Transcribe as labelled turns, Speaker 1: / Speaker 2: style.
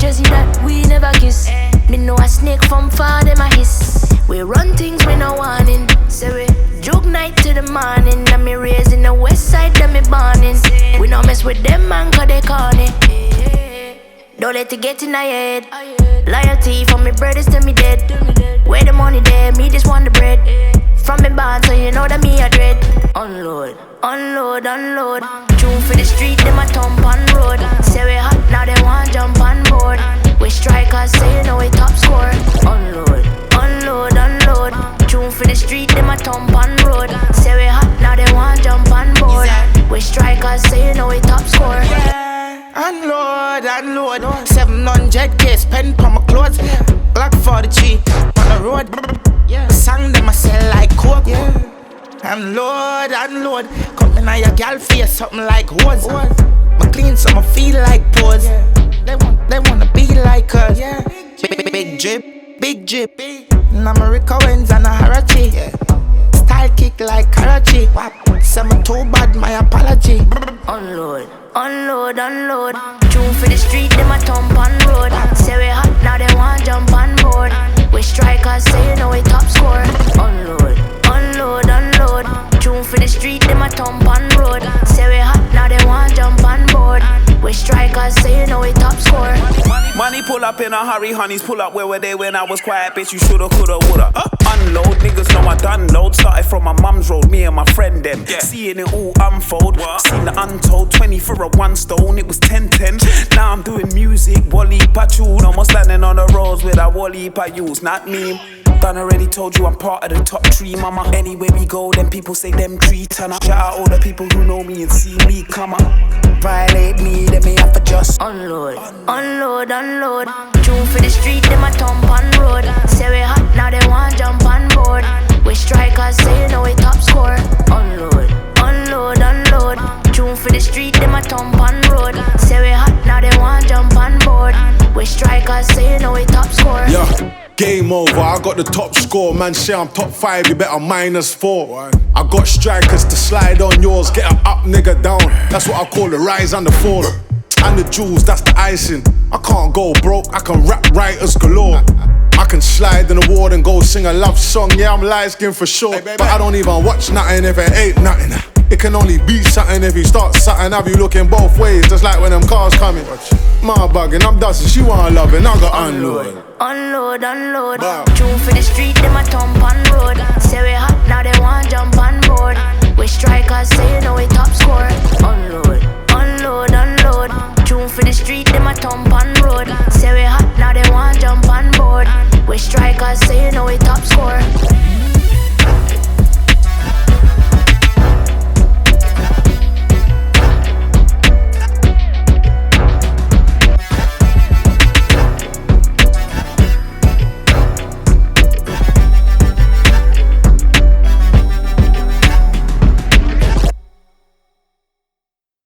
Speaker 1: crazy that we never kiss. Me know a snake from far, them a hiss. We run things we no warning. Say we joke night to the morning. And me raised in the west side, them me borning. We no mess with them man, cause they corny. Don't let it get in our head. Loyalty from me brothers till me dead. Where the money there, me just want the bread. From me band, so you know that me a dread. Unload, unload, unload. Tune for the street, them a thump on road. Say we hot, now they want jump on board. We strikers, so you know we top score. Unload, unload, unload. Tune for the street, them a thump on road. Say we hot, now they want jump on board. We strikers, so you know we top score.
Speaker 2: Unload, unload. 700k spend for my clothes. Glock 43 on the road. Sang them I sell like coke. Unload, unload. Come in your gal face something like hose. I clean so I feel like pose. They wanna be like us. Big drip, big drip. Namarica wins and a Harachi. Style kick like Karachi. Say me too bad, my apology.
Speaker 1: Unload, unload, unload. Tune for the street, them a thump on road. Say we hot, now they want jump on board. We strikers, so you know we top score. Unload, unload, unload. Tune for the street, them a thump on road. Say we hot, now they want jump on board. We strikers, so you know we top score.
Speaker 3: Money pull up in a hurry, honeys pull up. Where were they when I was quiet? Bitch, you shoulda, coulda, woulda. Unload, niggas know I done load. Started from my mum's road, me and my friend them. Seeing it all unfold. Seen the untold, 20 for a 1 stone. It was 10-10. Now I'm doing music, Wally Pachun. Almost landing on the roads with a Wally Payus, not me. Done already told you I'm part of the top 3, mama. Anywhere we go, then people say them 3 turn up. Shout out all the people who know me and see me come up. Violate me, then me have to just
Speaker 1: unload, unload, unload. Tune for the street, them a thump on road. Say we hot, now they want jump on board. We strikers, so you know we top score. Unload, unload, unload. Tune for the street, them a thump on road. Say we hot, now they want jump on board. We strikers, so you know we top score.
Speaker 4: Yeah. Game over, I got the top score. Man say I'm top 5, you better -4. I got strikers to slide on yours. Get a up, nigga down. That's what I call the rise and the fall. And the jewels, that's the icing. I can't go broke, I can rap writers galore. I can slide in the ward and go sing a love song. Yeah, I'm light skin for sure, but I don't even watch nothing if it ain't nothing. It can only be something if you start something. Have you looking both ways, just like when them cars coming. My bugging, I'm dusting, she want loving, I got unload.
Speaker 1: Unload, unload. Tune for the street, them a thump on road. Say we hot, now they want jump on board. We strikers, so you know we top score. Unload, unload, unload. Tune for the street, them a thump on road. Say we